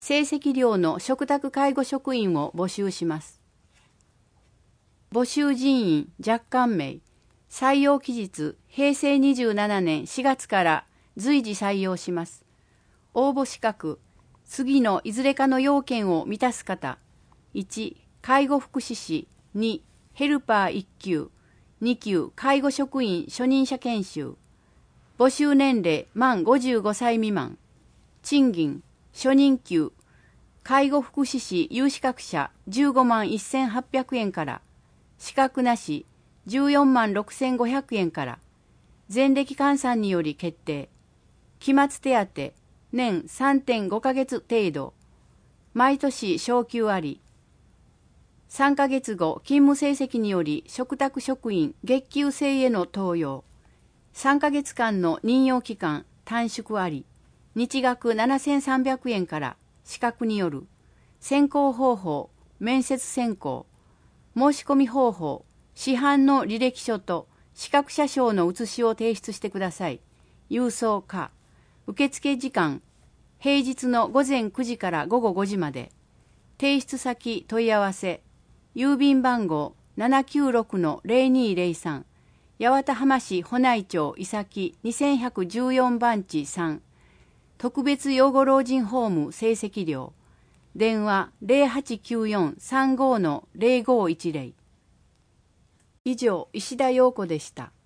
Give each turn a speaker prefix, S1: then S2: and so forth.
S1: 成績寮の嘱託介護職員を募集します。募集人員若干名、採用期日、平成27年4月から随時採用します。応募資格、次のいずれかの要件を満たす方、1、介護福祉士、2、ヘルパー1級、2級、介護職員初任者研修。募集年齢満55歳未満。賃金、初任給、介護福祉士有資格者15万1800円から、資格なし14万6500円から、前歴換算により決定。期末手当、年 3.5 ヶ月程度。毎年昇給あり。3ヶ月後、勤務成績により嘱託職員月給制への登用。3ヶ月間の任用期間短縮あり。日額7300円から資格による。選考方法、面接選考。申し込み方法、市販の履歴書と資格者証の写しを提出してください。郵送か。受付時間、平日の午前9時から午後5時まで。提出先問い合わせ。郵便番号 796-0203 八幡浜市保内町伊崎2114番地3特別養護老人ホーム成績寮電話 0894-35-0510 以上石田陽子でした。